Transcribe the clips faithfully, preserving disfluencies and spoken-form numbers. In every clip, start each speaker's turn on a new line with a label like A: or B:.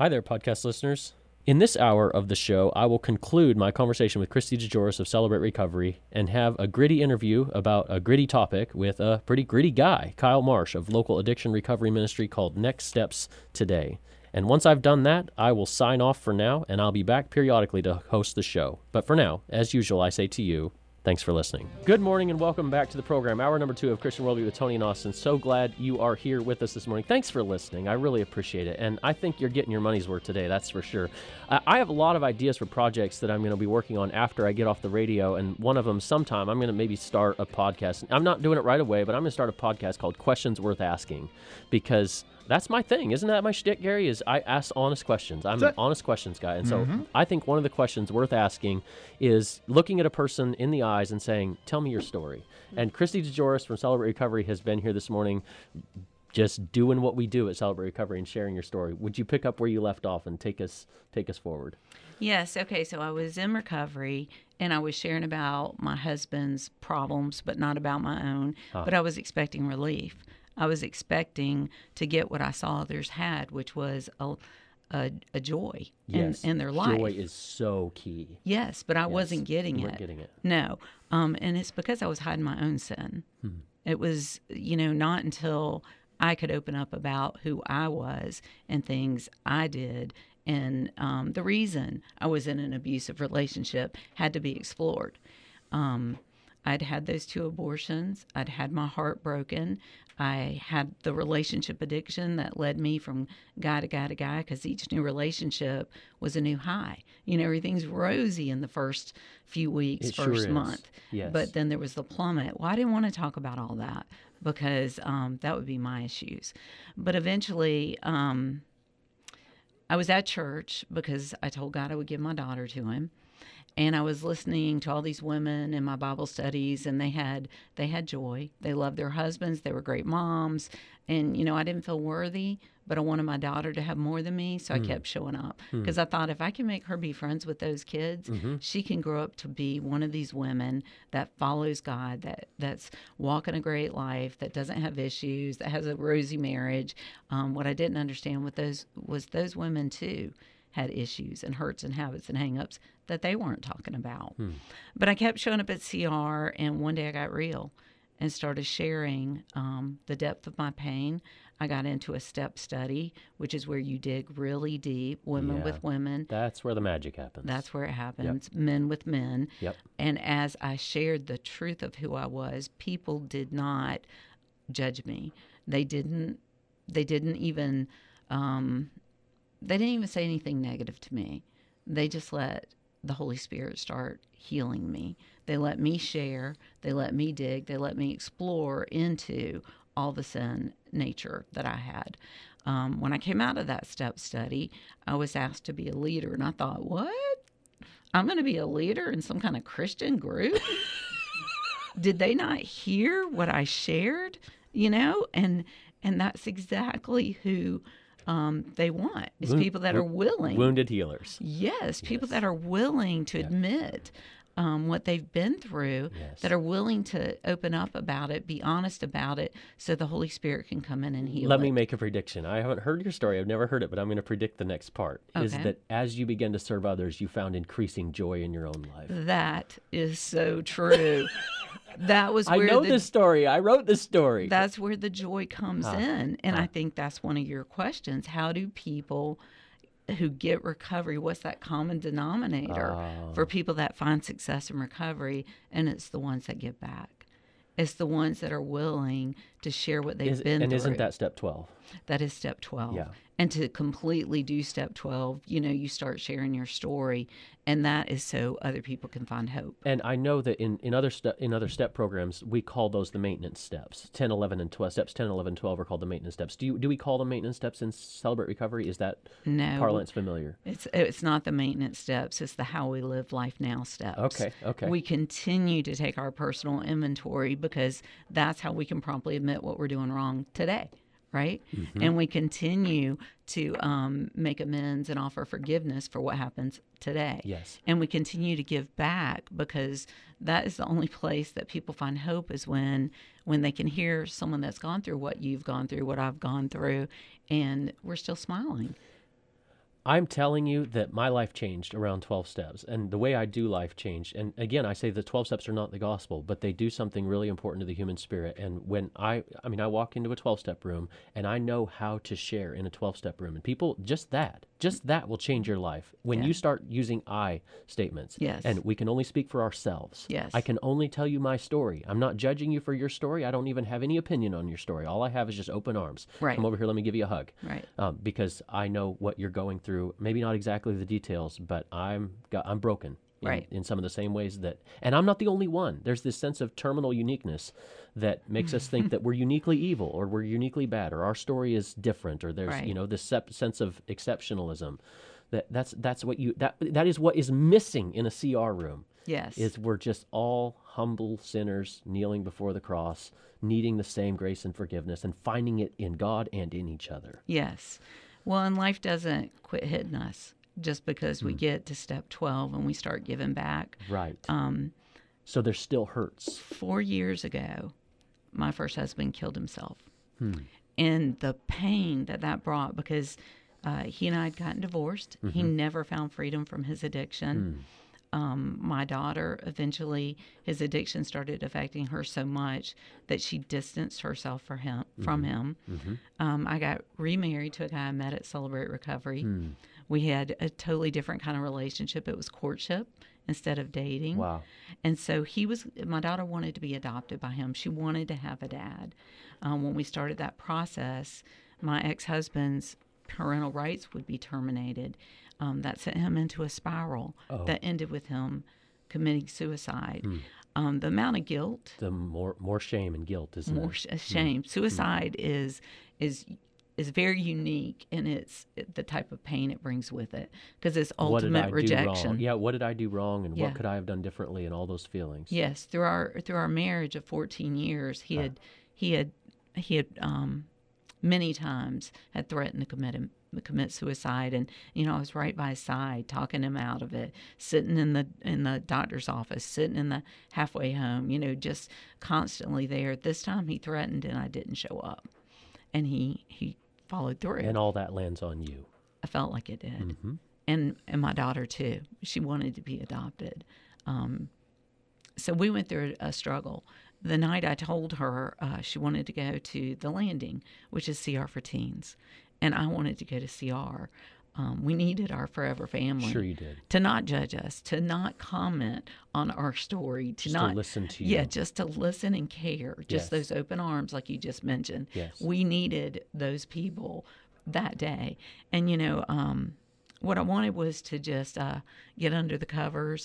A: Hi there, podcast listeners. In this hour of the show, I will conclude my conversation with Christy DeJoris of Celebrate Recovery and have a gritty interview about a gritty topic with a pretty gritty guy, Kyle Marsh of local addiction recovery ministry called Next Steps Today. And once I've done that, I will sign off for now, and I'll be back periodically to host the show. But for now, as usual, I say to you, thanks for listening. Good morning and welcome back to the program. Hour number two of Christian Worldview with Tony and Austin. So glad you are here with us this morning. Thanks for listening. I really appreciate it. And I think you're getting your money's worth today, that's for sure. I have a lot of ideas for projects that I'm going to be working on after I get off the radio. And one of them, sometime, I'm going to maybe start a podcast. I'm not doing it right away, but I'm going to start a podcast called Questions Worth Asking, because that's my thing. Isn't that my shtick, Gary? Is I ask honest questions. I'm an honest questions guy. And so mm-hmm. I think one of the questions worth asking is looking at a person in the eyes and saying, tell me your story. And Christy DeJoris from Celebrate Recovery has been here this morning just doing what we do at Celebrate Recovery and sharing your story. Would you pick up where you left off and take us take us forward?
B: Yes. Okay. So I was in recovery and I was sharing about my husband's problems, but not about my own. Huh. But I was expecting relief. I was expecting to get what I saw others had, which was a a, a joy
A: yes.
B: in, in their life.
A: Joy is so key.
B: Yes, but I
A: yes.
B: wasn't getting
A: you
B: it.
A: weren't getting it.
B: No, um, and it's because I was hiding my own sin. Hmm. It was, you know, not until I could open up about who I was and things I did, and um, the reason I was in an abusive relationship had to be explored. Um, I'd had those two abortions. I'd had my heart broken. I had the relationship addiction that led me from guy to guy to guy, because each new relationship was a new high. You know, everything's rosy in the first few weeks,
A: it
B: first
A: sure
B: month.
A: Yes.
B: But then there was the plummet. Well, I didn't want to talk about all that because um, that would be my issues. But eventually, um, I was at church because I told God I would give my daughter to him. And I was listening to all these women in my Bible studies, and they had they had joy. They loved their husbands. They were great moms. And, you know, I didn't feel worthy, but I wanted my daughter to have more than me, so mm. I kept showing up. Because mm. I thought if I can make her be friends with those kids, mm-hmm. she can grow up to be one of these women that follows God, that that's walking a great life, that doesn't have issues, that has a rosy marriage. Um, what I didn't understand with those was those women, too, had issues and hurts and habits and hang-ups that they weren't talking about. Hmm. But I kept showing up at C R, and one day I got real and started sharing um, the depth of my pain. I got into a step study, which is where you dig really deep, women
A: yeah,
B: with women.
A: That's where the magic happens.
B: That's where it happens,
A: yep.
B: men with men.
A: Yep.
B: And as I shared the truth of who I was, people did not judge me. They didn't, they didn't even... Um, They didn't even say anything negative to me. They just let the Holy Spirit start healing me. They let me share. They let me dig. They let me explore into all the sin nature that I had. Um, when I came out of that step study, I was asked to be a leader. And I thought, what? I'm going to be a leader in some kind of Christian group? Did they not hear what I shared? You know? And, and that's exactly who... Um, they want is Wound, people that are willing.
A: Wounded healers.
B: Yes, people yes. that are willing to yeah. admit um, what they've been through, yes. that are willing to open up about it, be honest about it, so the Holy Spirit can come in and heal
A: Let
B: it.
A: me make a prediction. I haven't heard your story. I've never heard it, but I'm going to predict the next part,
B: okay.
A: is that as you begin to serve others, you found increasing joy in your own life.
B: That is so true. That was where
A: I know
B: the,
A: this story. I wrote this story.
B: That's where the joy comes huh. in. And huh. I think that's one of your questions. How do people who get recovery, what's that common denominator oh. for people that find success in recovery? And it's the ones that give back. It's the ones that are willing to share what they've
A: Is,
B: been
A: and
B: through.
A: And isn't that step twelve?
B: That is step twelve.
A: Yeah.
B: And to completely do step twelve, you know, you start sharing your story, and that is so other people can find hope.
A: And I know that in, in other ste- in other step programs, we call those the maintenance steps. ten, eleven, and twelve. Steps ten, eleven, twelve are called the maintenance steps. Do you do we call them maintenance steps in Celebrate Recovery? Is that
B: no,
A: parlance familiar?
B: It's it's not the maintenance steps. It's the how we live life now steps.
A: Okay, okay.
B: We continue to take our personal inventory because that's how we can promptly admit what we're doing wrong today. Right? Mm-hmm. And we continue to um, make amends and offer forgiveness for what happens today.
A: Yes.
B: And we continue to give back because that is the only place that people find hope is when when they can hear someone that's gone through what you've gone through, what I've gone through, and we're still smiling.
A: I'm telling you that my life changed around twelve steps, and the way I do life changed. And again, I say the twelve steps are not the gospel, but they do something really important to the human spirit. And when I, I mean, I walk into a twelve step room and I know how to share in a twelve step room, and people, just that, just that will change your life. When
B: Yeah.
A: you start using I statements,
B: Yes.
A: and we can only speak for ourselves.
B: Yes.
A: I can only tell you my story. I'm not judging you for your story. I don't even have any opinion on your story. All I have is just open arms.
B: Right.
A: Come over here, let me give you a hug.
B: Right.
A: Um, because I know what you're going through. Maybe not exactly the details, but I'm got, I'm broken in,
B: Right.
A: in some of the same ways that, and I'm not the only one. There's this sense of terminal uniqueness that makes us think that we're uniquely evil or we're uniquely bad or our story is different or there's
B: Right.
A: you know this sep- sense of exceptionalism. That that's that's what you that that is what is missing in a C R room.
B: Yes.
A: Is we're just all humble sinners kneeling before the cross, needing the same grace and forgiveness and finding it in God and in each other.
B: Yes. Well, and life doesn't quit hitting us just because
A: Hmm.
B: we get to step twelve and we start giving back.
A: Right.
B: Um,
A: So there still hurts.
B: four years ago, my first husband killed himself.
A: Hmm.
B: And the pain that that brought, because uh, he and I had gotten divorced. He never found freedom from his addiction. Um, my daughter, eventually, his addiction started affecting her so much that she distanced herself for him, from him. Um, I got remarried to a guy I met at Celebrate Recovery. We had a totally different kind of relationship. It was courtship instead of dating.
A: Wow.
B: And so he was, my daughter wanted to be adopted by him. She wanted to have a dad. Um, when we started that process, my ex-husband's parental rights would be terminated. Um, that sent him into a spiral
A: Oh.
B: that ended with him committing suicide. Um, the amount of guilt,
A: The more more shame and guilt, isn't
B: more
A: it?
B: sh- shame. Suicide is is is very unique in its the type of pain it brings with it, because it's
A: What did I
B: ultimate
A: do
B: rejection.
A: wrong? Yeah, what did I do wrong, and
B: Yeah.
A: what could I have done differently, and all those feelings.
B: Yes, through our through our marriage of fourteen years, he had he had he had um, many times had threatened to commit him, commit suicide, and you know I was right by his side, talking him out of it, sitting in the in the doctor's office, sitting in the halfway home, you know, just constantly there. This time he threatened, and I didn't show up, and he he followed through.
A: And all that lands on you.
B: I felt like it did.
A: Mm-hmm.
B: And and my daughter too. She wanted to be adopted. Um, so we went through a struggle. The night I told her uh, she wanted to go to the Landing, which is C R for teens, and I wanted to go to C R. Um, we needed our forever family.
A: Sure you did.
B: To not judge us, to not comment on our story, to
A: Just
B: not
A: to listen to you.
B: Yeah, just to listen and care. Just
A: Yes.
B: those open arms, like you just mentioned.
A: Yes.
B: We needed those people that day, and you know, um, what I wanted was to just uh, get under the covers.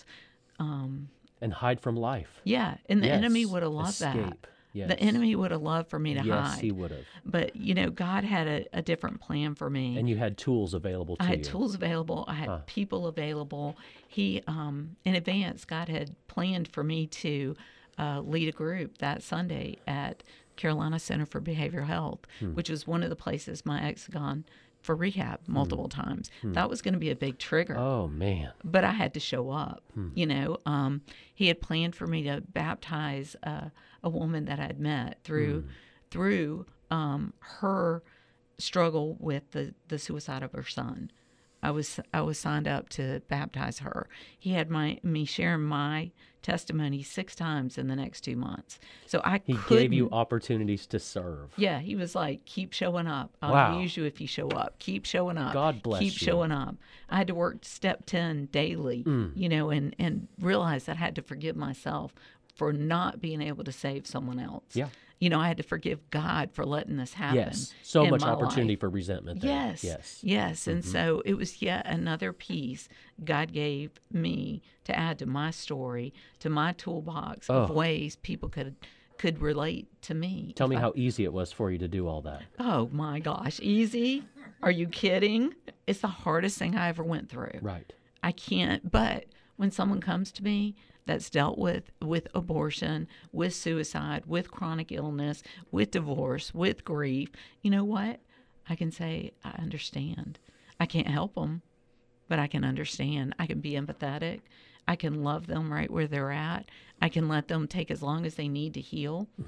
B: Um,
A: And hide from life.
B: yeah, and the
A: Yes.
B: enemy would have loved that.
A: Escape. Yes.
B: The enemy would have loved for me to
A: Yes,
B: hide.
A: he would have.
B: But you know, God had a, a different plan for me.
A: And you had tools available to
B: I had
A: you.
B: tools available. I had
A: Huh.
B: people available. He, um, in advance, God had planned for me to uh, lead a group that Sunday at Carolina Center for Behavioral Health,
A: Hmm.
B: which was one of the places my ex had gone for rehab multiple times.
A: Hmm.
B: That was going to be a big trigger.
A: Oh, man.
B: But I had to show up.
A: Hmm.
B: You know, um, he had planned for me to baptize uh, a woman that I'd met through
A: Hmm.
B: through um, her struggle with the, the suicide of her son. I was I was signed up to baptize her. He had my me sharing my testimony six times in the next two months. So I
A: He
B: couldn't.
A: gave you opportunities to serve.
B: Yeah, he was like, keep showing up. I'll
A: Wow.
B: use you if you show up. Keep showing up.
A: God bless
B: Keep
A: you.
B: showing up. I had to work step ten daily,
A: Mm.
B: you know, and, and realize that I had to forgive myself for not being able to save someone else.
A: Yeah.
B: You know, I had to forgive God for letting this happen.
A: Yes. So
B: in
A: much
B: my
A: opportunity
B: life.
A: for resentment there.
B: Yes.
A: Yes.
B: Yes. And
A: Mhm.
B: so it was yet another piece God gave me to add to my story, to my toolbox of
A: Oh.
B: ways people could could relate to me.
A: Tell
B: if
A: me
B: I-
A: how easy it was for you to do all that.
B: Oh my gosh, easy? Are you kidding? It's the hardest thing I ever went through.
A: Right.
B: I can't, but when someone comes to me that's dealt with with abortion, with suicide, with chronic illness, with divorce, with grief, you know what? I can say, I understand. I can't help them, but I can understand. I can be empathetic. I can love them right where they're at. I can let them take as long as they need to heal.
A: Mhm.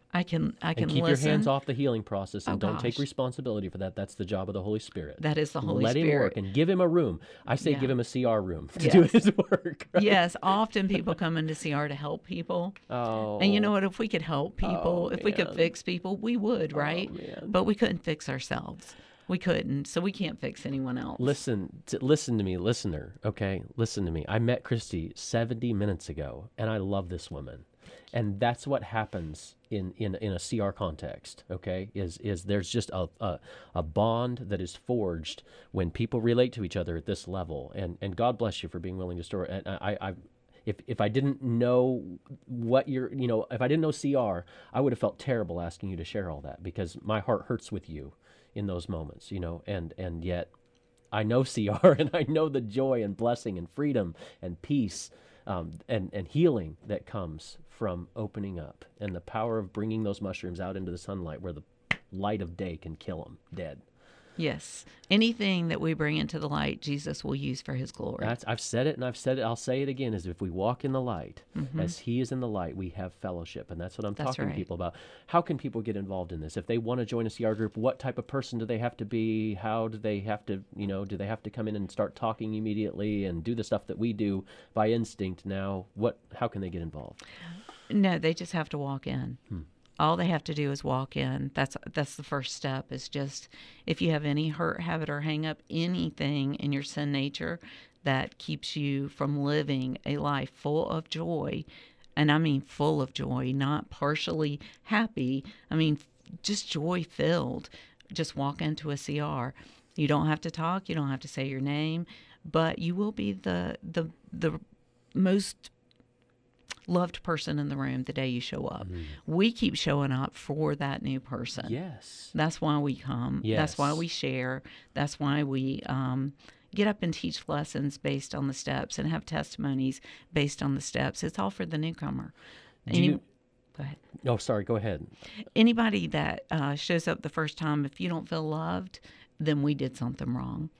B: I can I can
A: And keep
B: listen.
A: your hands off the healing process, and
B: Oh,
A: don't take
B: gosh.
A: responsibility for that. That's the job of the Holy Spirit.
B: That is the Holy
A: Let
B: Spirit.
A: him work and give him a room. I say
B: Yeah.
A: give him a C R room to do
B: Yes.
A: his work. Right?
B: Yes, often people come into C R to help people.
A: Oh.
B: And you know what? If we could help people,
A: Oh,
B: if we could
A: man.
B: fix people, we would, right?
A: man.
B: But we couldn't fix ourselves. We couldn't. So we can't fix anyone else.
A: Listen, to, listen to me, listener. Okay, listen to me. I met Christy seventy minutes ago, and I love this woman, and that's what happens in in, in a C R context. Okay, is is there's just a, a a bond that is forged when people relate to each other at this level, and and God bless you for being willing to store. And I I. If, if I didn't know what you're, you know, if I didn't know C R, I would have felt terrible asking you to share all that, because my heart hurts with you in those moments, you know, and, and yet I know C R, and I know the joy and blessing and freedom and peace um, and, and healing that comes from opening up, and the power of bringing those mushrooms out into the sunlight where the light of day can kill them dead.
B: Yes. Anything that we bring into the light, Jesus will use for his glory.
A: That's, I've said it, and I've said it, I'll say it again, is if we walk in the light, mm-hmm. as he is in the light, we have fellowship. And that's what I'm
B: That's
A: talking
B: right.
A: to people about. How can people get involved in this? If they want to join a C R group, what type of person do they have to be? How do they have to, you know, do they have to come in and start talking immediately and do the stuff that we do by instinct now? What, how can they get involved?
B: No, they just have to walk in.
A: Hmm.
B: All they have to do is walk in. That's that's the first step, is just, if you have any hurt, habit, or hang up, anything in your sin nature that keeps you from living a life full of joy, and I mean full of joy, not partially happy, I mean just joy filled, just walk into a C R. You don't have to talk, you don't have to say your name, but you will be the the the most loved person in the room the day you show up. Mm. We keep showing up for that new person.
A: Yes.
B: That's why we come.
A: Yes.
B: That's why we share. That's why we um, get up and teach lessons based on the steps and have testimonies based on the steps. It's all for the newcomer.
A: Do
B: Any,
A: you,
B: go ahead.
A: Oh, sorry. Go ahead.
B: Anybody that uh, shows up the first time, if you don't feel loved, then we did something wrong.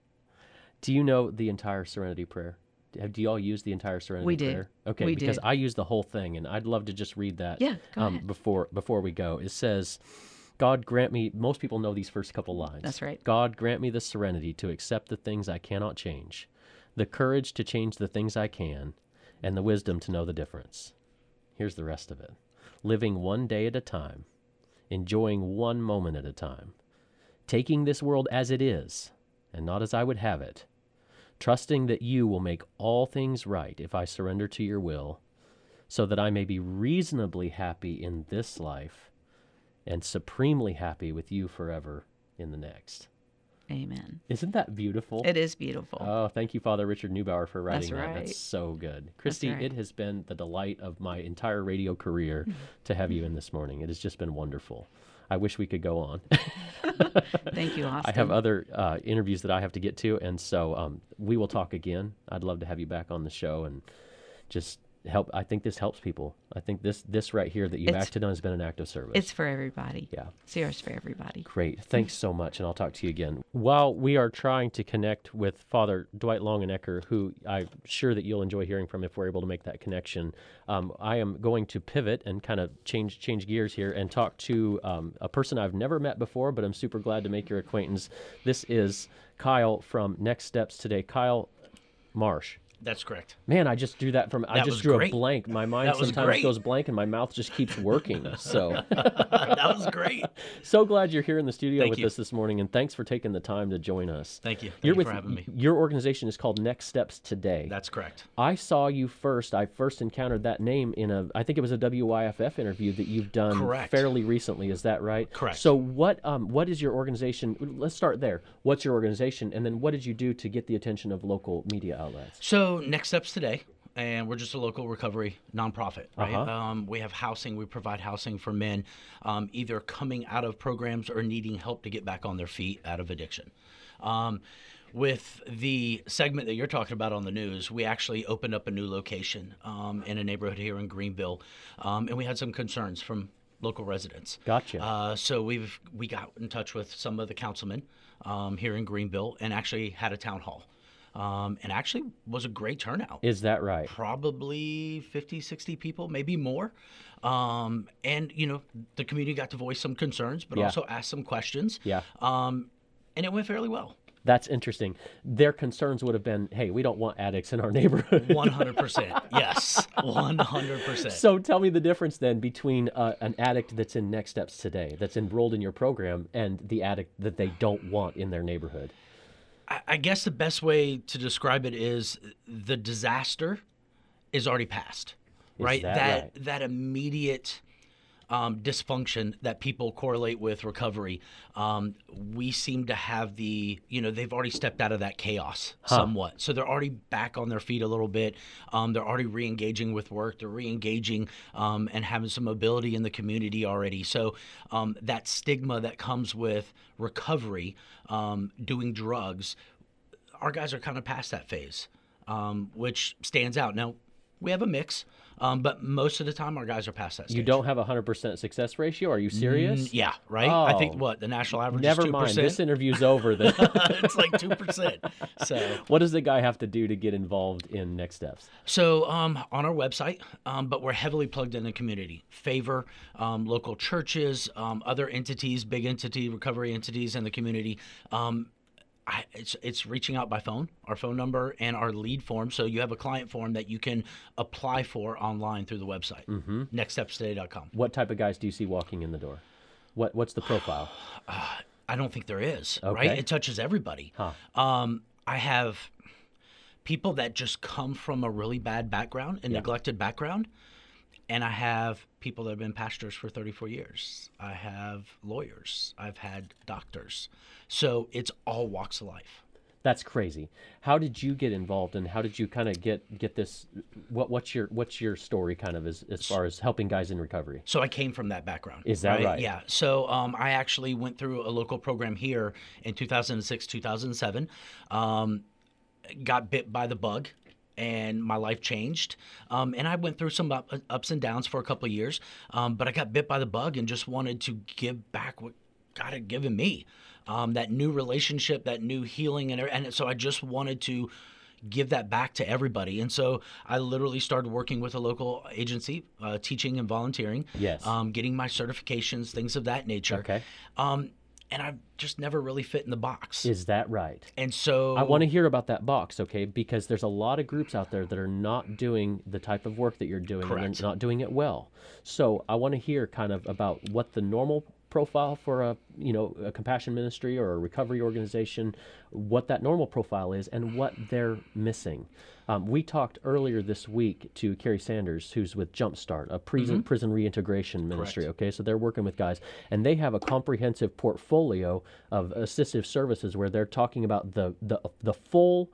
A: Do you know the entire Serenity Prayer? Do you all use the entire Serenity
B: we
A: Prayer?
B: do.
A: Okay,
B: we
A: because
B: do.
A: I use the whole thing, and I'd love to just read that
B: yeah, go
A: um,
B: ahead.
A: before before we go. It says, God grant me, most people know these first couple lines.
B: That's right.
A: God grant me the serenity to accept the things I cannot change, the courage to change the things I can, and the wisdom to know the difference. Here's the rest of it. Living one day at a time, enjoying one moment at a time, taking this world as it is, and not as I would have it, trusting that you will make all things right if I surrender to your will, so that I may be reasonably happy in this life and supremely happy with you forever in the next.
B: Amen.
A: Isn't that beautiful?
B: It is beautiful.
A: Oh, thank you, Father Richard Neubauer, for writing
B: That's
A: that.
B: right.
A: That's so good. Christy,
B: right.
A: it has been the delight of my entire radio career to have you in this morning. It has just been wonderful. I wish we could go on.
B: Thank you, Austin.
A: I have other uh, interviews that I have to get to, and so um, we will talk again. I'd love to have you back on the show and just help. I think this helps people. I think this this right here that you've
B: It's-
A: acted on has been an act of service.
B: It's for everybody.
A: Yeah.
B: C R is for everybody.
A: Great. Thanks so much, and I'll talk to you again. While we are trying to connect with Father Dwight Longenecker, who I'm sure that you'll enjoy hearing from if we're able to make that connection, um, I am going to pivot and kind of change change gears here and talk to um, a person I've never met before, but I'm super glad to make your acquaintance. This is Kyle from Next Steps Today. Kyle Marsh.
C: That's correct.
A: Man, I just drew that from, I
C: That
A: just
C: was
A: drew
C: great.
A: a blank. My mind
C: That was
A: sometimes
C: great.
A: goes blank and my mouth just keeps working. So
C: That was great.
A: so glad you're here in the studio
C: Thank
A: with
C: you.
A: us this morning, and thanks for taking the time to join us.
C: Thank you. Thank
A: You're
C: you
A: with,
C: for having me.
A: Your organization is called Next Steps Today.
C: That's correct.
A: I saw you first. I first encountered that name in a, I think it was a W Y F F interview that you've done
C: Correct.
A: fairly recently. Is that right?
C: Correct.
A: So what, um, what is your organization? Let's start there. What's your organization, and then what did you do to get the attention of local media outlets?
C: So Next Steps Today, and we're just a local recovery nonprofit, right?
A: Uh-huh.
C: Um, we have housing. We provide housing for men um, either coming out of programs or needing help to get back on their feet out of addiction. Um, with the segment that you're talking about on the news, we actually opened up a new location um, in a neighborhood here in Greenville, um, and we had some concerns from local residents.
A: Gotcha.
C: Uh, so we've we got in touch with some of the councilmen um, here in Greenville and actually had a town hall. um, and actually was a great turnout.
A: Is that right?
C: Probably fifty, sixty people, maybe more. Um, and, you know, the community got to voice some concerns, but
A: Yeah.
C: also ask some questions.
A: Yeah.
C: Um, and it went fairly well.
A: That's interesting. Their concerns would have been, hey, we don't want addicts in our neighborhood.
C: one hundred percent. Yes. one hundred percent.
A: So tell me the difference then between uh, an addict that's in Next Steps today, that's enrolled in your program, and the addict that they don't want in their neighborhood.
C: I, I guess the best way to describe it is the disaster is already past, right?
A: that
C: that
A: right?
C: that immediate um, dysfunction that people correlate with recovery. Um, we seem to have the, you know, they've already stepped out of that chaos somewhat. So they're already back on their feet a little bit. Um, they're already re-engaging with work. They're re-engaging um, and having some mobility in the community already. So um, that stigma that comes with recovery, um, doing drugs, our guys are kind of past that phase, um, which stands out. Now, we have a mix, um, but most of the time our guys are past that stage.
A: You don't have a one hundred percent success ratio? Are you serious?
C: Mm, yeah, right? I think,
A: Oh.
C: what, the national average
A: Never
C: is two percent?
A: mind. This interview's over then.
C: It's like two percent. So,
A: What does the guy have to do to get involved in Next Steps?
C: so um, on our website, um, but we're heavily plugged in the community. Favor, um, local churches, um, other entities, big entity, recovery entities in the community. Um, I, it's it's reaching out by phone, our phone number and our lead form. So you have a client form that you can apply for online through the website, mm-hmm. next steps today dot com.
A: What type of guys do you see walking in the door? What What's the profile?
C: I don't think there is,
A: Okay.
C: right? It touches everybody.
A: Huh.
C: Um, I have people that just come from a really bad background, a
A: Yeah.
C: neglected background. And I have people that have been pastors for thirty-four years. I have lawyers. I've had doctors. So it's all walks of life.
A: That's crazy. How did you get involved, and how did you kind of get get this? What What's your What's your story kind of as as far as helping guys in recovery?
C: So I came from that background.
A: Is that right?
C: Yeah. So um, I actually went through a local program here in two thousand six, two thousand seven. Um, got bit by the bug, and my life changed. Um, and I went through some up, ups and downs for a couple of years, um, but I got bit by the bug and just wanted to give back what God had given me. Um, that new relationship, that new healing, and, and so I just wanted to give that back to everybody. And so I literally started working with a local agency, uh, teaching and volunteering,
A: Yes.
C: um, getting my certifications, things of that nature.
A: Okay.
C: Um, and I've just never really fit in the box.
A: Is that right?
C: And so
A: I want to hear about that box, okay? Because there's a lot of groups out there that are not doing the type of work that you're doing, and
C: Correct.
A: they're not doing it well. So I want to hear kind of about what the normal profile for a you know a compassion ministry or a recovery organization, what that normal profile is, and what they're missing. Um, we talked earlier this week to Carrie Sanders, who's with Jumpstart, a prison prison reintegration ministry.
C: Correct.
A: Okay, so they're working with guys, and they have a comprehensive portfolio of assistive services where they're talking about the the the full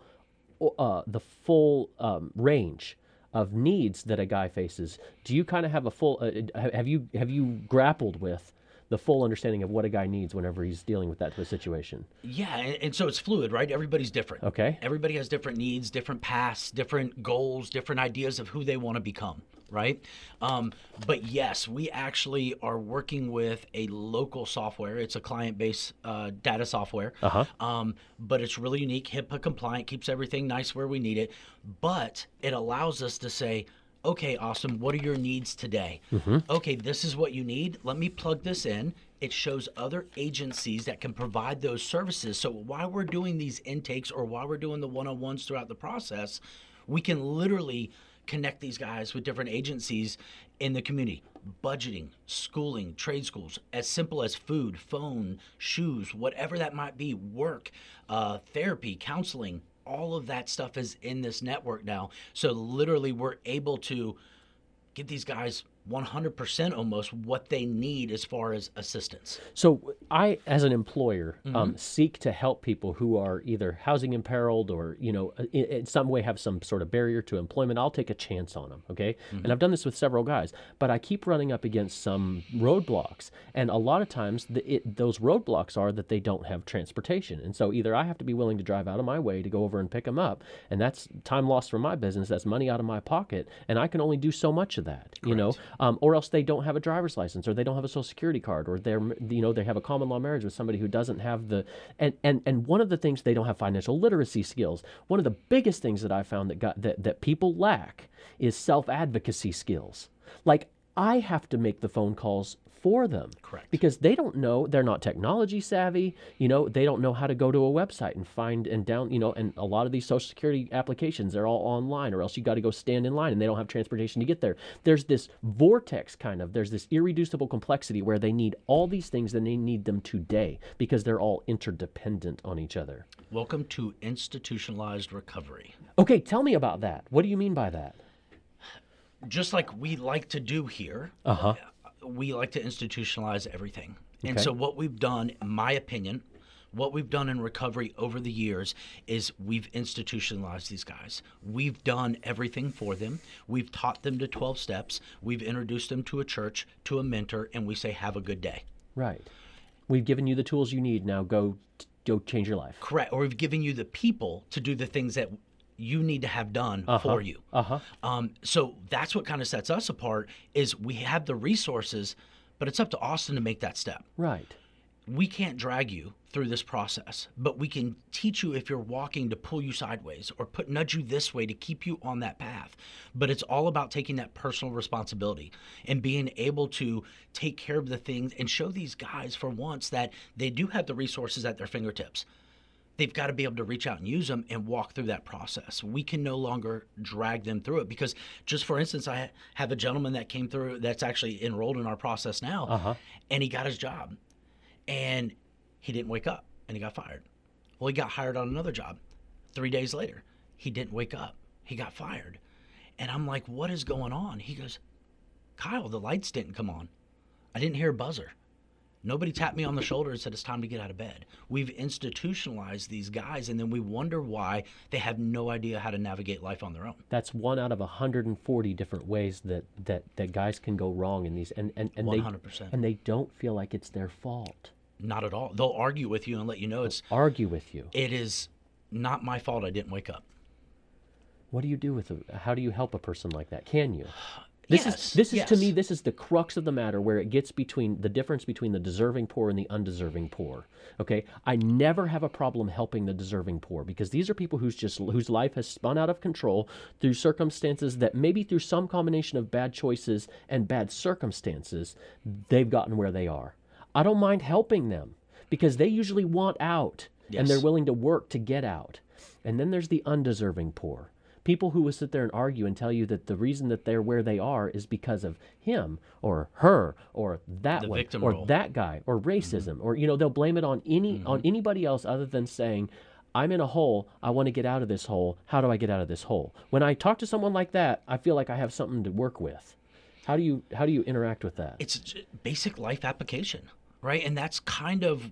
A: uh, the full um, range of needs that a guy faces. Do you kind of have a full? Uh, have you have you grappled with the full understanding of what a guy needs whenever he's dealing with that type of situation?
C: Yeah, and, and so it's fluid, right? Everybody's different.
A: Okay.
C: Everybody has different needs, different paths, different goals, different ideas of who they want to become, right? Um, but yes, we actually are working with a local software. It's a client-based uh, data software,
A: Uh-huh.
C: um, but it's really unique, HIPAA compliant, keeps everything nice where we need it. But it allows us to say, okay, Austin, what are your needs today?
A: Mm-hmm.
C: Okay, this is what you need. Let me plug this in. It shows other agencies that can provide those services. So while we're doing these intakes or while we're doing the one-on-ones throughout the process, we can literally connect these guys with different agencies in the community. Budgeting, schooling, trade schools, as simple as food, phone, shoes, whatever that might be, work, uh, therapy, counseling. All of that stuff is in this network now. So literally we're able to give these guys one hundred percent almost what they need as far as assistance.
A: So I, as an employer, um, seek to help people who are either housing imperiled or, you know, in, in some way have some sort of barrier to employment. I'll take a chance on them, okay? And I've done this with several guys, but I keep running up against some roadblocks. And a lot of times the, it, those roadblocks are that they don't have transportation. And so either I have to be willing to drive out of my way to go over and pick them up, and that's time lost from my business, that's money out of my pocket, and I can only do so much of that, you know? um, or else they don't have a driver's license, or they don't have a social security card, or they're you know they have a common law marriage with somebody who doesn't have the and and and one of the things, they don't have financial literacy skills. One of the biggest things that I found that got that that people lack is self-advocacy skills. Like, I have to make the phone calls for them.
C: Correct.
A: Because they don't know, they're not technology savvy, you know, they don't know how to go to a website and find and down, you know, and a lot of these Social Security applications, they're all online, or else you got to go stand in line and they don't have transportation to get there. There's this vortex kind of, there's this irreducible complexity where they need all these things and they need them today because they're all interdependent on each other.
C: Welcome to institutionalized recovery.
A: Okay, tell me about that. What do you mean by that?
C: Just like we like to do here,
A: Uh-huh.
C: we like to institutionalize everything. And
A: Okay.
C: so what we've done, in my opinion, what we've done in recovery over the years is we've institutionalized these guys. We've done everything for them. We've taught them the twelve steps. We've introduced them to a church, to a mentor, and we say, have a good day.
A: Right. We've given you the tools you need. Now go go change your life.
C: Correct. Or we've given you the people to do the things that you need to have done uh-huh. for you.
A: Uh-huh.
C: Um, so that's what kind of sets us apart is we have the resources, but it's up to Austin to make that step.
A: Right.
C: We can't drag you through this process, but we can teach you if you're walking to pull you sideways or put nudge you this way to keep you on that path. But it's all about taking that personal responsibility and being able to take care of the things and show these guys for once that they do have the resources at their fingertips. They've got to be able to reach out and use them and walk through that process. We can no longer drag them through it because, just for instance, I have a gentleman that came through that's actually enrolled in our process now,
A: uh-huh.
C: and he got his job, and he didn't wake up, and he got fired. Well, he got hired on another job. Three days later, he didn't wake up. He got fired. And I'm like, what is going on? He goes, Kyle, the lights didn't come on. I didn't hear a buzzer. Nobody tapped me on the shoulder and said it's time to get out of bed. We've institutionalized these guys, and then we wonder why they have no idea how to navigate life on their own.
A: That's one out of one hundred forty different ways that, that, that guys can go wrong in these, and, and, and,
C: one hundred percent.
A: They, and they don't feel like it's their fault.
C: Not at all. They'll argue with you and let you know it's
A: argue with you.
C: It is not my fault I didn't wake up.
A: What do you do with a, how do you help a person like that? Can you? This
C: yes,
A: is this is
C: yes.
A: to me this is the crux of the matter, where it gets between the difference between the deserving poor and the undeserving poor. Okay, I never have a problem helping the deserving poor because these are people who's just whose life has spun out of control through circumstances that maybe through some combination of bad choices and bad circumstances they've gotten where they are. I don't mind helping them because they usually want out
C: yes.
A: and they're willing to work to get out. And then there's the undeserving poor. People who will sit there and argue and tell you that the reason that they're where they are is because of him or her or that
C: the
A: one
C: victim
A: or
C: role.
A: that guy or racism, mm-hmm. or you know they'll blame it on any mm-hmm. on anybody else other than saying, I'm in a hole, I want to get out of this hole. How do I get out of this hole? When I talk to someone like that, I feel like I have something to work with. How do you how do you interact with that?
C: It's basic life application, right? And that's kind of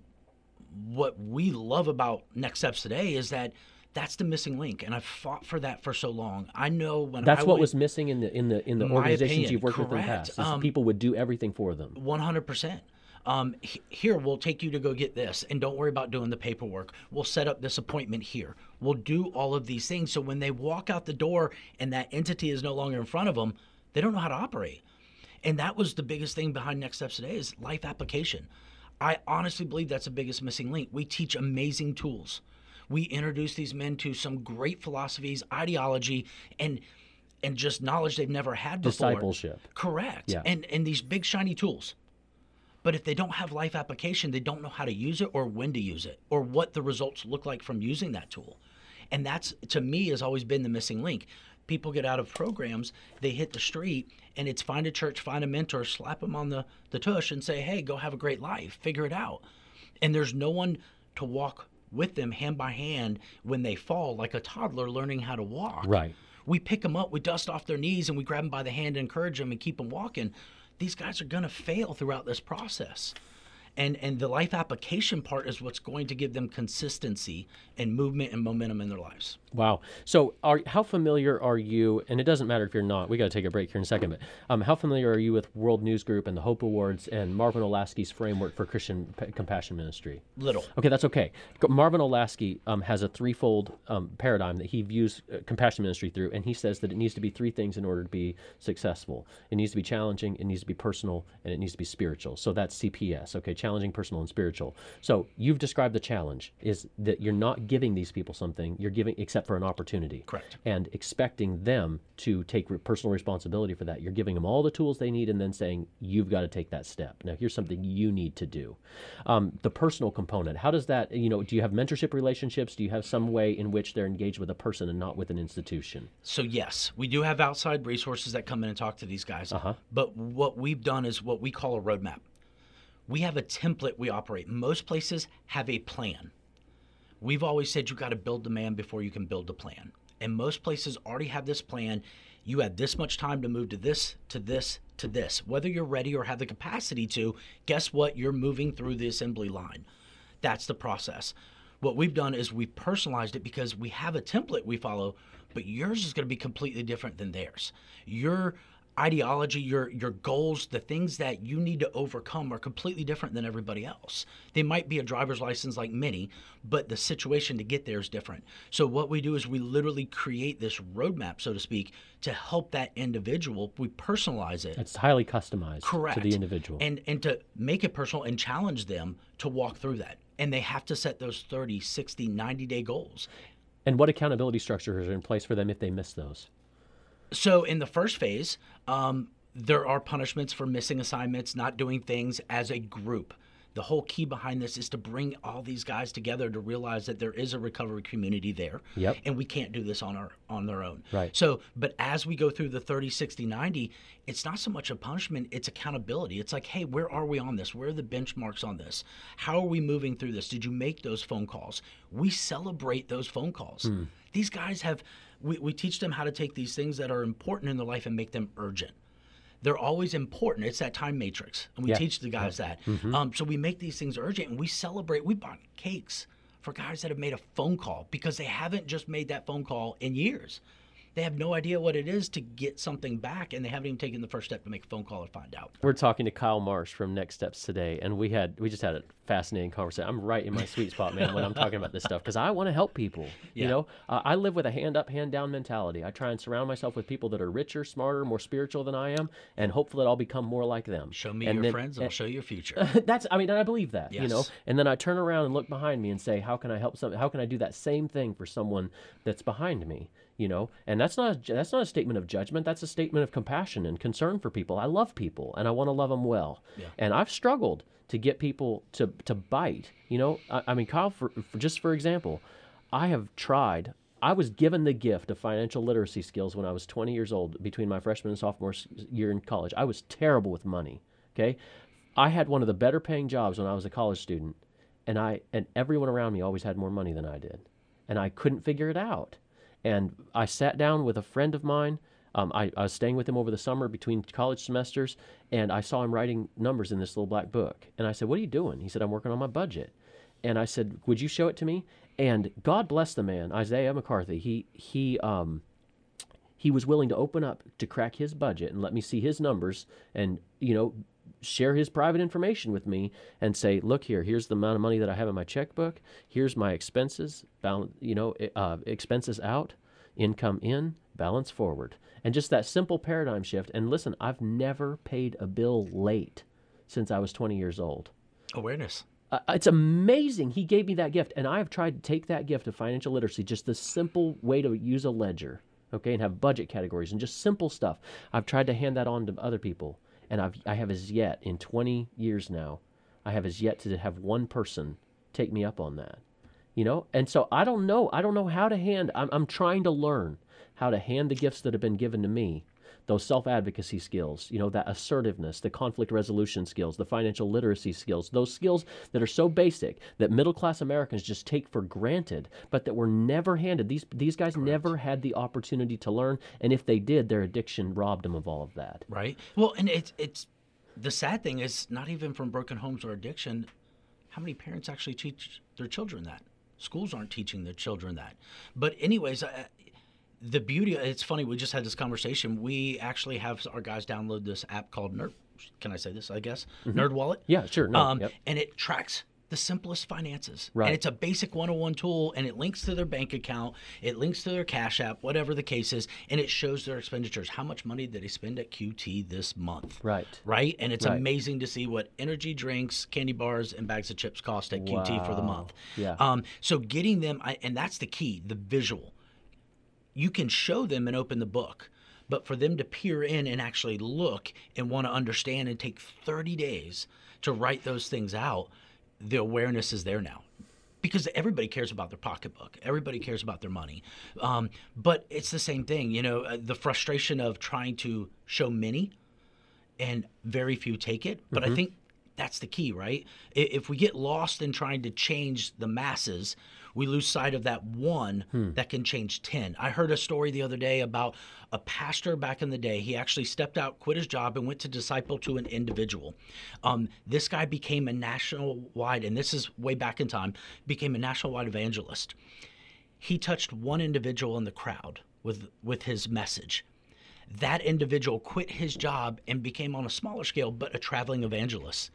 C: what we love about Next Steps Today is that that's the missing link, and I've fought for that for so long. I know when
A: that's
C: I
A: what
C: went,
A: was missing in the in the in the
C: my
A: organizations
C: opinion,
A: you've worked
C: correct.
A: with in the past. Is
C: Um,
A: people would do everything for them.
C: one hundred percent. Um, he- here, we'll take you to go get this, and don't worry about doing the paperwork. We'll set up this appointment here. We'll do all of these things, so when they walk out the door and that entity is no longer in front of them, they don't know how to operate. And that was the biggest thing behind Next Steps Today is life application. I honestly believe that's the biggest missing link. We teach amazing tools. We introduce these men to some great philosophies, ideology, and and just knowledge they've never had before.
A: Discipleship.
C: Correct.
A: Yeah.
C: And and these big shiny tools. But if they don't have life application, they don't know how to use it or when to use it or what the results look like from using that tool. And that's, to me, has always been the missing link. People get out of programs, they hit the street, and it's find a church, find a mentor, slap them on the, the tush and say, hey, go have a great life, figure it out. And there's no one to walk with them hand by hand when they fall, like a toddler learning how to walk.
A: Right.
C: We pick them up, we dust off their knees, and we grab them by the hand and encourage them and keep them walking. These guys are going to fail throughout this process. And and the life application part is what's going to give them consistency and movement and momentum in their lives.
A: Wow. So are how familiar are you, and it doesn't matter if you're not, we got to take a break here in a second, but um, how familiar are you with World News Group and the Hope Awards and Marvin Olasky's framework for Christian P- compassion ministry?
C: Little.
A: Okay, that's okay. G- Marvin Olasky um, has a threefold um, paradigm that he views uh, compassion ministry through, and he says that it needs to be three things in order to be successful. It needs to be challenging, it needs to be personal, and it needs to be spiritual. So that's C P S, okay, challenging, personal, and spiritual. So you've described the challenge is that you're not giving these people something, you're giving except for an opportunity.
C: Correct.
A: And expecting them to take re- personal responsibility for that. You're giving them all the tools they need and then saying, you've got to take that step. Now, here's something you need to do. Um, the personal component, how does that, you know, do you have mentorship relationships? Do you have some way in which they're engaged with a person and not with an institution?
C: So yes, we do have outside resources that come in and talk to these guys.
A: Uh-huh.
C: But what we've done is what we call a roadmap. We have a template we operate. Most places have a plan. We've always said you got to build the man before you can build the plan. And most places already have this plan. You had this much time to move to this, to this, to this. Whether you're ready or have the capacity to, guess what? You're moving through the assembly line. That's the process. What we've done is we've personalized it because we have a template we follow, but yours is going to be completely different than theirs. Your ideology, your your goals, the things that you need to overcome are completely different than everybody else. They might be a driver's license like many, but the situation to get there is different. So what we do is we literally create this roadmap, so to speak, to help that individual. We personalize it.
A: It's highly customized
C: Correct.
A: to the individual.
C: And and to make it personal and challenge them to walk through that. And they have to set those thirty, sixty, ninety-day goals.
A: And what accountability structures are in place for them if they miss those?
C: So in the first phase, um, there are punishments for missing assignments, not doing things as a group. The whole key behind this is to bring all these guys together to realize that there is a recovery community there.
A: Yep.
C: And we can't do this on our on their own.
A: Right.
C: So, but as we go through the thirty, sixty, ninety, it's not so much a punishment, it's accountability. It's like, hey, where are we on this? Where are the benchmarks on this? How are we moving through this? Did you make those phone calls? We celebrate those phone calls.
A: Hmm.
C: These guys have, we, we teach them how to take these things that are important in their life and make them urgent. They're always important. It's that time matrix. And we
A: Yeah.
C: teach the guys that.
A: Mm-hmm.
C: Um, so we make these things urgent and we celebrate. We bought cakes for guys that have made a phone call because they haven't just made that phone call in years. They have no idea what it is to get something back, and they haven't even taken the first step to make a phone call or find out.
A: We're talking to Kyle Marsh from Next Steps today, and we had we just had a fascinating conversation. I'm right in my sweet spot, man, when I'm talking about this stuff because I want to help people. You
C: Yeah.
A: know, uh, I live with a hand up, hand down mentality. I try and surround myself with people that are richer, smarter, more spiritual than I am, and hopefully I'll become more like them.
C: Show me
A: And
C: your
A: then-
C: friends, and I'll show you your future.
A: That's, I mean, and I believe that, you know,
C: Yes.
A: and then I turn around and look behind me and say, how can I help some, how can I do that same thing for someone that's behind me, you know? And that's not, a, that's not a statement of judgment. That's a statement of compassion and concern for people. I love people and I want to love them well.
C: Yeah.
A: And I've struggled to get people to, to bite, you know, I, I mean, Kyle, for, for just for example, I have tried, I was given the gift of financial literacy skills when I was twenty years old between my freshman and sophomore year in college. I was terrible with money. Okay. I had one of the better paying jobs when I was a college student, and I and everyone around me always had more money than I did, and I couldn't figure it out. And I sat down with a friend of mine. Um, I, I was staying with him over the summer between college semesters, and I saw him writing numbers in this little black book. And I said, "What are you doing?" He said, "I'm working on my budget." And I said, "Would you show it to me?" And God bless the man, Isaiah McCarthy. He he um he was willing to open up to crack his budget and let me see his numbers, and you know, share his private information with me and say, look here, here's the amount of money that I have in my checkbook. Here's my expenses, balance, you know, uh, expenses out, income in, balance forward. And just that simple paradigm shift. And listen, I've never paid a bill late since I was twenty years old.
C: Awareness.
A: Uh, it's amazing. He gave me that gift. And I have tried to take that gift of financial literacy, just the simple way to use a ledger, okay, and have budget categories and just simple stuff. I've tried to hand that on to other people. And I've, I have as yet, in twenty years now, I have as yet to have one person take me up on that, you know? And so I don't know. I don't know how to hand, I'm, I'm trying to learn how to hand the gifts that have been given to me, those self-advocacy skills, you know, that assertiveness, the conflict resolution skills, the financial literacy skills, those skills that are so basic that middle-class Americans just take for granted, but that were never handed. These these guys
C: Correct.
A: never had the opportunity to learn, and if they did, their addiction robbed them of all of that.
C: Right. Well, and it's it's the sad thing is, not even from broken homes or addiction, how many parents actually teach their children that? Schools aren't teaching their children that. But anyways, uh, the beauty, it's funny, we just had this conversation. We actually have our guys download this app called Nerd, can I say this, I guess? Mm-hmm. Nerd Wallet.
A: Yeah, sure. No,
C: um,
A: yep.
C: And it tracks the simplest finances.
A: Right.
C: And it's a basic one oh one tool, and it links to their bank account, it links to their Cash App, whatever the case is, and it shows their expenditures. How much money did they spend at Q T this month?
A: Right.
C: Right? And it's
A: Right.
C: amazing to see what energy drinks, candy bars, and bags of chips cost at Q T for the
A: Wow.
C: month.
A: Yeah.
C: Um, so getting them, I, and that's the key, the visual. You can show them and open the book, but for them to peer in and actually look and want to understand and take thirty days to write those things out, the awareness is there now. Because everybody cares about their pocketbook. Everybody cares about their money. Um, but it's the same thing, you know, uh, the frustration of trying to show many and very few take it. But
A: Mm-hmm.
C: I think that's the key, right? I- If we get lost in trying to change the masses, we lose sight of that one
A: Hmm.
C: that can change ten. I heard a story the other day about a pastor back in the day. He actually stepped out, quit his job, and went to disciple to an individual. Um, this guy became a national-wide, and this is way back in time, became a national-wide evangelist. He touched one individual in the crowd with with his message. That individual quit his job and became, on a smaller scale, but a traveling evangelist.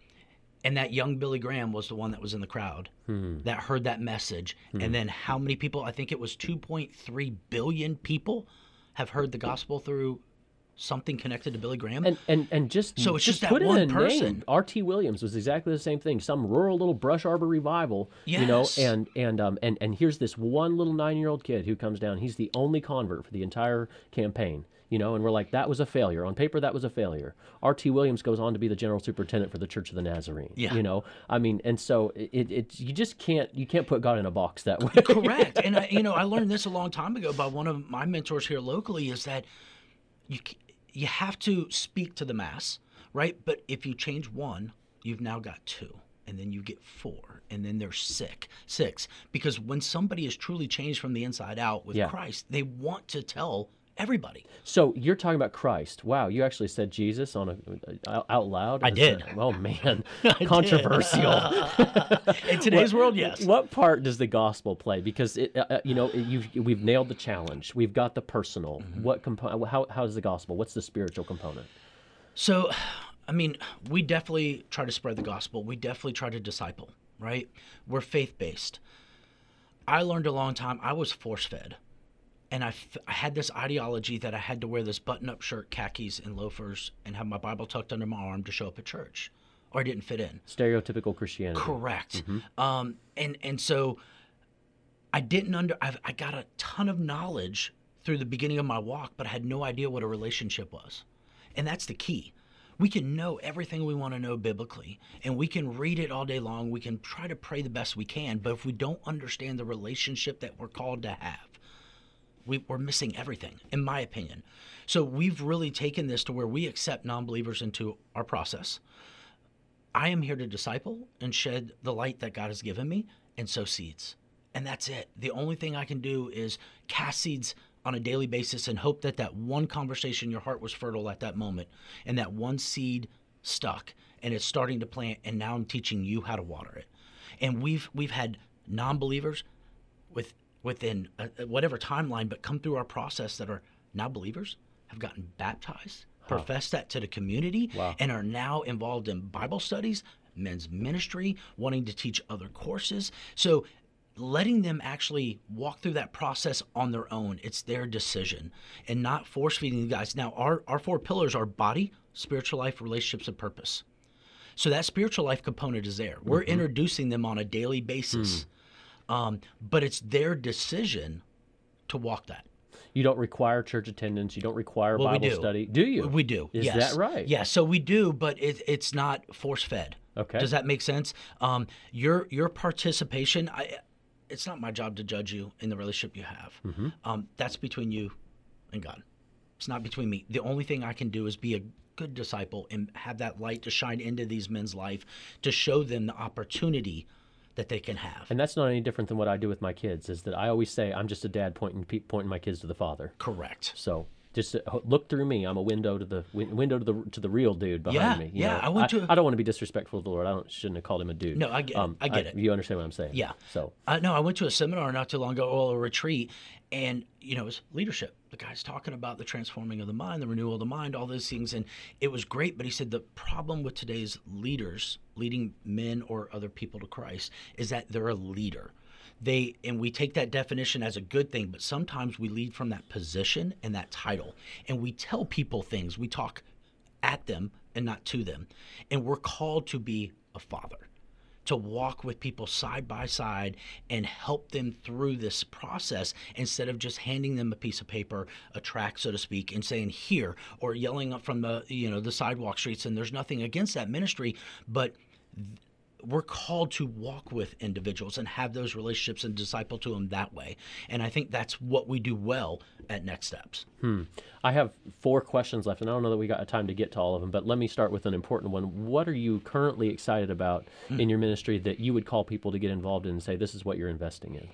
C: And that young Billy Graham was the one that was in the crowd
A: Hmm.
C: that heard that message. And then how many people? I think it was two point three billion people have heard the gospel through something connected to Billy Graham.
A: And and and just
C: So it's just that
A: put
C: one
A: in a
C: person.
A: name. R T Williams was exactly the same thing. Some rural little brush arbor revival, you know.
C: Yes.
A: And and um and and here's this one little nine-year-old kid who comes down. He's the only convert for the entire campaign, you know. And we're like, that was a failure on paper. That was a failure. R T Williams goes on to be the general superintendent for the Church of the Nazarene.
C: Yeah.
A: You know, I mean, and so it, it, it you just can't you can't put God in a box that way.
C: Correct. And I, you know, I learned this a long time ago by one of my mentors here locally, is that you c- you have to speak to the mass, right? But if you change one, you've now got two, and then you get four, and then there's six, six. Because when somebody is truly changed from the inside out with
A: Yeah.
C: Christ, they want to tell everybody.
A: So you're talking about Christ. Wow, you actually said Jesus on a out- out loud.
C: I
A: It's
C: did.
A: a- oh man,
C: did.
A: controversial.
C: In today's world, yes.
A: What part does the gospel play? Because it, uh, uh, you know, you've we've nailed the challenge. We've got the personal.
C: Mm-hmm.
A: What compo- How how is the gospel? What's the spiritual component?
C: So, I mean, we definitely try to spread the gospel. We definitely try to disciple, right? We're faith-based. I learned a long time, I was force-fed. And I, f- I had this ideology that I had to wear this button-up shirt, khakis, and loafers, and have my Bible tucked under my arm to show up at church, or I didn't fit in.
A: Stereotypical Christianity.
C: Correct. Um, and and so I didn't under. I've, I got a ton of knowledge through the beginning of my walk, but I had no idea what a relationship was, and that's the key. We can know everything we want to know biblically, and we can read it all day long. We can try to pray the best we can, but if we don't understand the relationship that we're called to have, we, we're missing everything, in my opinion. So we've really taken this to where we accept non-believers into our process. I am here to disciple and shed the light that God has given me and sow seeds. And that's it. The only thing I can do is cast seeds on a daily basis and hope that that one conversation in your heart was fertile at that moment, and that one seed stuck and it's starting to plant, and now I'm teaching you how to water it. And we've we've had non-believers with within a, whatever timeline, but come through our process that are now believers, have gotten baptized, profess that to the community,
A: Wow.
C: and are now involved in Bible studies, men's ministry, wanting to teach other courses. So letting them actually walk through that process on their own, it's their decision, and not force feeding the guys. Now, our, our four pillars are body, spiritual life, relationships, and purpose. So that spiritual life component is there. We're
A: Mm-hmm.
C: introducing them on a daily basis,
A: Hmm.
C: um, but it's their decision to walk that.
A: You don't require church attendance. You don't require
C: Well, we
A: Bible
C: do.
A: study. Do you?
C: We do.
A: Is
C: yes.
A: that right?
C: Yeah. So we do, but it, it's not force fed.
A: Okay.
C: Does that make sense? Um, your your participation. I, it's not my job to judge you in the relationship you have.
A: Mm-hmm.
C: Um, that's between you and God. It's not between me. The only thing I can do is be a good disciple and have that light to shine into these men's life to show them the opportunity that they can have.
A: And that's not any different than what I do with my kids. Is that I always say I'm just a dad pointing pe- pointing my kids to the Father.
C: Correct.
A: So Just uh, look through me. I'm a window to the win- window to the to the real dude behind
C: Yeah,
A: me. you
C: yeah,
A: know.
C: I went to-
A: I don't want to be disrespectful to the Lord. I don't, shouldn't have called him a dude.
C: No, I get it. I get it.
A: You understand what I'm saying?
C: Yeah.
A: So
C: Uh, no, I went to a seminar not too long ago, or a retreat, and you know, it was leadership. The guy's talking about the transforming of the mind, the renewal of the mind, all those things, and it was great. But he said the problem with today's leaders, leading men or other people to Christ, is that they're a leader. They and we take that definition as a good thing, but sometimes we lead from that position and that title, and we tell people things. We talk at them and not to them, and we're called to be a father, to walk with people side by side and help them through this process instead of just handing them a piece of paper, a tract, so to speak, and saying here, or yelling up from the you know the sidewalk streets. And there's nothing against that ministry, but th- we're called to walk with individuals and have those relationships and disciple to them that way. And I think that's what we do well at Next Steps.
A: Hmm. I have four questions left, and I don't know that we got time to get to all of them, but let me start with an important one. What are you currently excited about
C: Hmm.
A: in your ministry that you would call people to get involved in and say, this is what you're investing in?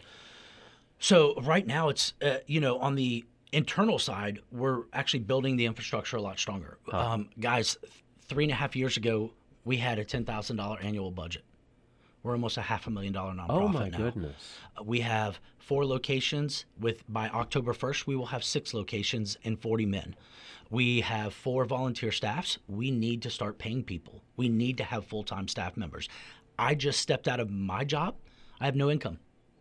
C: So right now it's, uh, you know, on the internal side, we're actually building the infrastructure a lot stronger.
A: Huh.
C: Um, guys, three and a half years ago, we had a ten thousand dollars annual budget. We're almost a half a million dollar nonprofit
A: Oh, my
C: now.
A: goodness.
C: We have four locations. With by October first, we will have six locations and forty men. We have four volunteer staffs. We need to start paying people. We need to have full-time staff members. I just stepped out of my job. I have no income.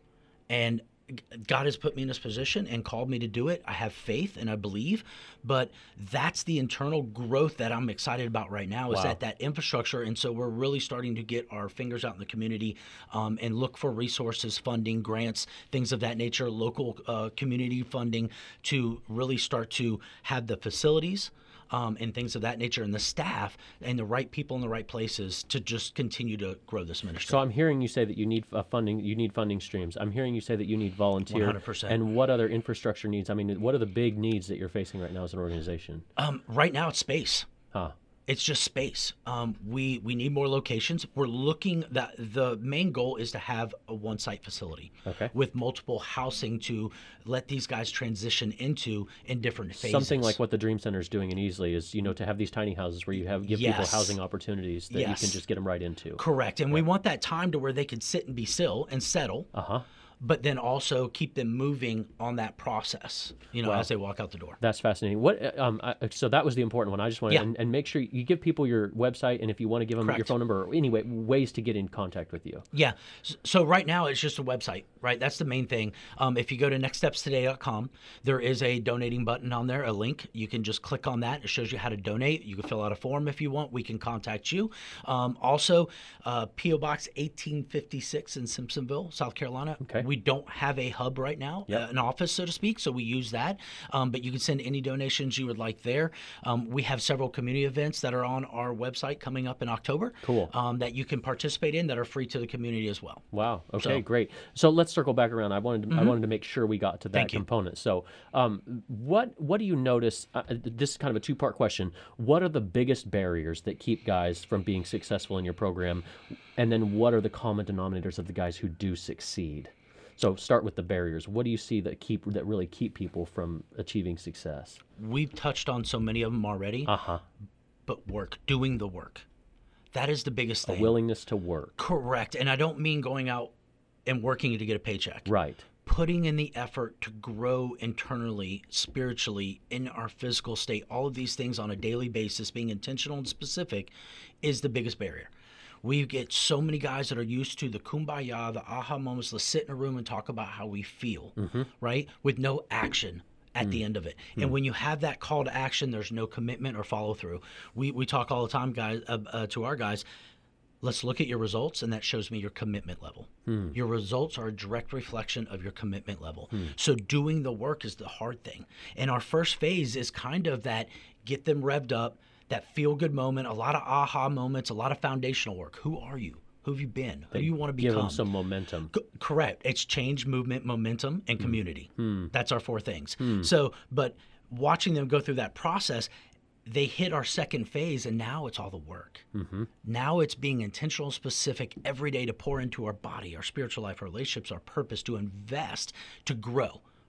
C: And God has put me in this position and called me to do it. I have faith and I believe, but that's the internal growth that I'm excited about right now is
A: Wow.
C: that that infrastructure. And so we're really starting to get our fingers out in the community um, and look for resources, funding, grants, things of that nature, local uh, community funding to really start to have the facilities Um, and things of that nature, and the staff and the right people in the right places to just continue to grow this ministry.
A: So I'm hearing you say that you need uh, funding. You need funding streams. I'm hearing you say that you need volunteer.
C: one hundred percent.
A: And what other infrastructure needs? I mean, what are the big needs that you're facing right now as an organization?
C: Um, right now, it's space.
A: Huh.
C: It's just space. Um, we we need more locations. We're looking that the main goal is to have a one site facility
A: Okay.
C: with multiple housing to let these guys transition into in different phases.
A: Something like what the Dream Center is doing in Easley is, you know, to have these tiny houses where you have give people
C: Yes.
A: housing opportunities that you
C: Yes.
A: can just get them right into.
C: Correct, and we want that time to where they could sit and be still and settle,
A: Uh huh.
C: but then also keep them moving on that process. You know,
A: Wow.
C: as they walk out the door.
A: That's fascinating. What? uh, Um. I, so that was the important one. I just want to
C: Yeah.
A: and, and make sure you give people your website, and if you want to give them your
C: Correct.
A: phone number or anyway ways to get in contact with you.
C: Yeah. S- So right now it's just a website, right? That's the main thing. Um, if you go to next steps today dot com, there is a donating button on there, a link. You can just click on that. It shows you how to donate. You can fill out a form if you want. We can contact you. Um, also, uh, P O Box eighteen fifty-six in Simpsonville, South Carolina.
A: Okay.
C: We don't have a hub right now,
A: Yep.
C: uh, an office, so to speak, so we use that. Um, but you can send any donations you would like there. Um, we have several community events that are on our website coming up in October.
A: Cool.
C: Um, that you can participate in that are free to the community as well.
A: Wow. Okay.
C: So- Mm-hmm.
A: Great. So let's circle back around. I wanted to, I wanted to make sure we got to that
C: Thank you.
A: component. So, um, what what do you notice? Uh, this is kind of a two part question. What are the biggest barriers that keep guys from being successful in your program, and then what are the common denominators of the guys who do succeed? So start with the barriers. What do you see that keep that really keep people from achieving success?
C: We've touched on so many of them already,
A: Uh huh.
C: but work, doing the work. That is the biggest
A: A
C: thing.
A: willingness to work.
C: Correct. And I don't mean going out and working to get a paycheck.
A: Right.
C: Putting in the effort to grow internally, spiritually, in our physical state, all of these things on a daily basis, being intentional and specific, is the biggest barrier. We get so many guys that are used to the kumbaya, the aha moments. Let's sit in a room and talk about how we feel, right? With no action at the end of it. And when you have that call to action, there's no commitment or follow through. We we talk all the time, guys, uh, uh, to our guys. Let's look at your results, and that shows me your commitment level. Your results are a direct reflection of your commitment level. So doing the work is the hard thing. And our first phase is kind of that get them revved up, that feel-good moment, a lot of aha moments, a lot of foundational work. Who are you? Who have you been? Who do you want to
A: Give
C: become?
A: them some momentum.
C: C- correct. It's change, movement, momentum, and
A: Hmm.
C: community. That's our four things. So, but watching them go through that process, they hit our second phase, and now it's all the work.
A: Mm-hmm.
C: Now it's being intentional, specific every day to pour into our body, our spiritual life, our relationships, our purpose, to invest, to grow.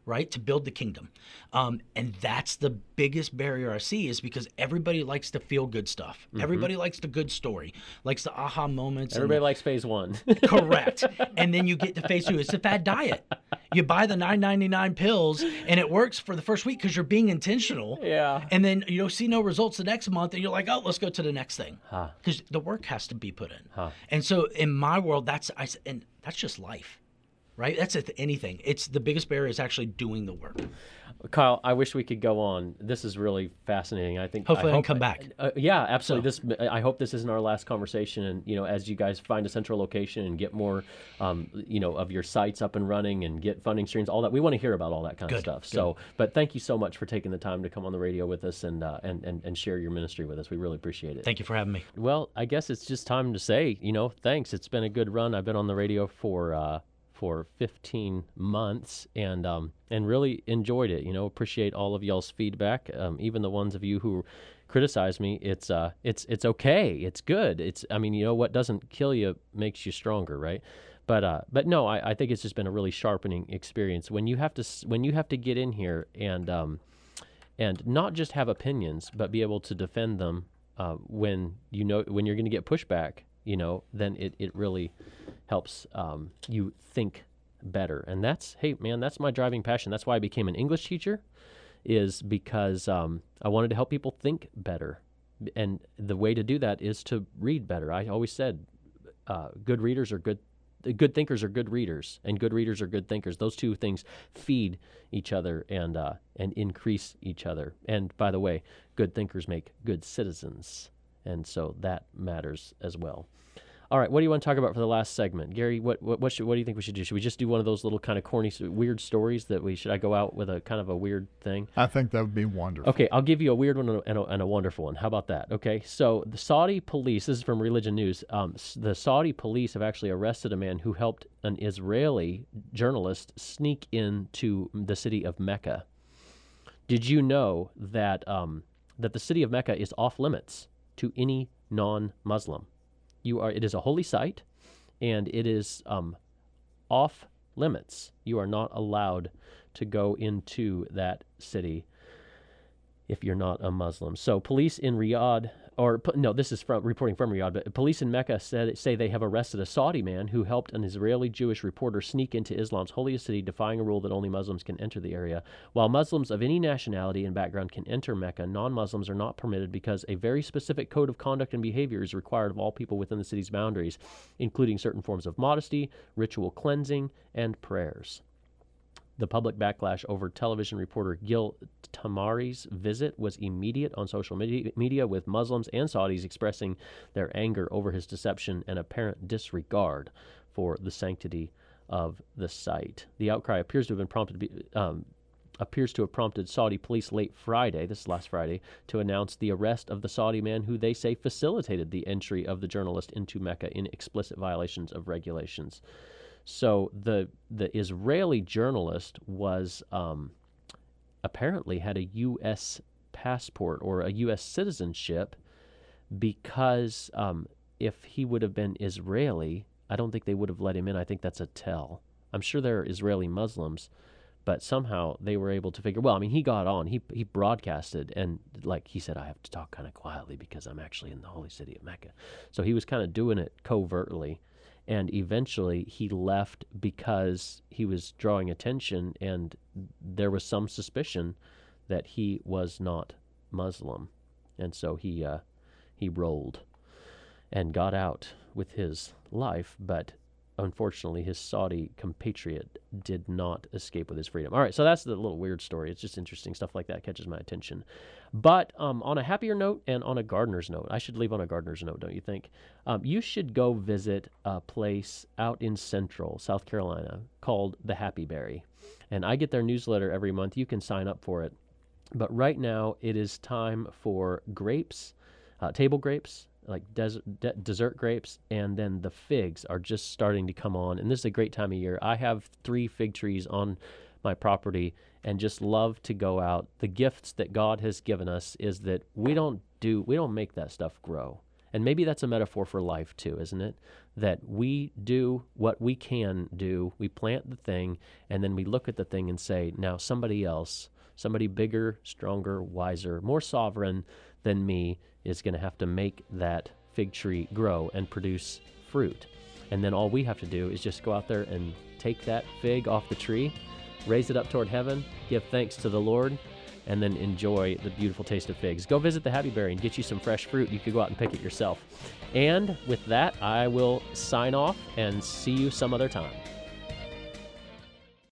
C: right, to build the kingdom. Um, and that's the biggest barrier I see, is because everybody likes to feel good stuff. Mm-hmm. Everybody likes the good story, likes the aha moments.
A: Everybody
C: and,
A: likes phase one.
C: Correct. And then you get to phase two. It's a fad diet. You buy the nine ninety-nine pills and it works for the first week because you're being intentional.
A: Yeah.
C: And then you don't see no results the next month and you're like, oh, let's go to the next thing. Because huh. the work has to be put in. Huh. And so in my world, that's I and that's just life. Right? That's anything. It's the biggest barrier is actually doing the work.
A: Kyle, I wish we could go on. This is really fascinating. I think
C: hopefully I,
A: I
C: hope, can come back.
A: Uh, yeah, absolutely. So. This I hope this isn't our last conversation. And you know, as you guys find a central location and get more, um, you know, of your sites up and running and get funding streams, all that, we want to hear about all that kind
C: Good.
A: of stuff.
C: Good.
A: So, but thank you so much for taking the time to come on the radio with us and uh, and, and and share your ministry with us. We really appreciate it.
C: Thank you for having me.
A: Well, I guess it's just time to say, you know, thanks. It's been a good run. I've been on the radio for. Uh, for fifteen months and um, and really enjoyed it. You know, appreciate all of y'all's feedback, um, even the ones of you who criticize me. It's uh, it's it's okay. It's good. It's I mean, you know, what doesn't kill you makes you stronger, right? But uh, but no, I, I think it's just been a really sharpening experience when you have to when you have to get in here and um, and not just have opinions, but be able to defend them uh, when you know when you're going to get pushback. You know, then it, it really helps um, you think better. And that's, hey, man, that's my driving passion. That's why I became an English teacher, is because um, I wanted to help people think better. And the way to do that is to read better. I always said uh, good readers are good, good thinkers are good readers, and good readers are good thinkers. Those two things feed each other and uh, and increase each other. And by the way, good thinkers make good citizens. And so that matters as well. All right, what do you want to talk about for the last segment, Gary? What what what, should, what do you think we should do? Should we just do one of those little kind of corny, weird stories that we should? I go out with a kind of a weird thing.
D: I think that would be wonderful.
A: Okay, I'll give you a weird one and a, and a, and a wonderful one. How about that? Okay, so the Saudi police. This is from Religion News. Um, the Saudi police have actually arrested a man who helped an Israeli journalist sneak into the city of Mecca. Did you know that um, that the city of Mecca is off limits to any non-Muslim? You are. It is a holy site, and it is um, off limits. You are not allowed to go into that city if you're not a Muslim. So police in Riyadh, or no, this is from reporting from Riyadh, but police in Mecca said, say they have arrested a Saudi man who helped an Israeli Jewish reporter sneak into Islam's holiest city, defying a rule that only Muslims can enter the area. While Muslims of any nationality and background can enter Mecca, non-Muslims are not permitted because a very specific code of conduct and behavior is required of all people within the city's boundaries, including certain forms of modesty, ritual cleansing, and prayers. The public backlash over television reporter Gil Tamari's visit was immediate on social media, with Muslims and Saudis expressing their anger over his deception and apparent disregard for the sanctity of the site. The outcry appears to have been prompted to be, um, appears to have prompted Saudi police late Friday, this is last Friday, to announce the arrest of the Saudi man who they say facilitated the entry of the journalist into Mecca in explicit violations of regulations. So the the Israeli journalist was um, apparently had a U S passport or a U S citizenship, because um, if he would have been Israeli, I don't think they would have let him in. I think that's a tell. I'm sure there are Israeli Muslims, but somehow they were able to figure, well, I mean, he got on, he he broadcasted, and like he said, I have to talk kind of quietly because I'm actually in the holy city of Mecca. So he was kind of doing it covertly. And eventually he left because he was drawing attention, and there was some suspicion that he was not Muslim. And so he uh, he rolled and got out with his life, but unfortunately his Saudi compatriot did not escape with his freedom. All right, so that's the little weird story. It's just interesting. Stuff like that catches my attention. But um, on a happier note and on a gardener's note, I should leave on a gardener's note, don't you think? Um, you should go visit a place out in central South Carolina called the Happy Berry. And I get their newsletter every month. You can sign up for it. But right now it is time for grapes, uh, table grapes, like desert, de- dessert grapes, and then the figs are just starting to come on. And this is a great time of year. I have three fig trees on my property and just love to go out. The gifts that God has given us is that we don't do, we don't make that stuff grow. And maybe that's a metaphor for life too, isn't it? That we do what we can do. We plant the thing, and then we look at the thing and say, now somebody else, somebody bigger, stronger, wiser, more sovereign than me is going to have to make that fig tree grow and produce fruit. And then all we have to do is just go out there and take that fig off the tree, raise it up toward heaven, give thanks to the Lord, and then enjoy the beautiful taste of figs. Go visit the Happy Berry and get you some fresh fruit. You could go out and pick it yourself. And with that, I will sign off and see you some other time.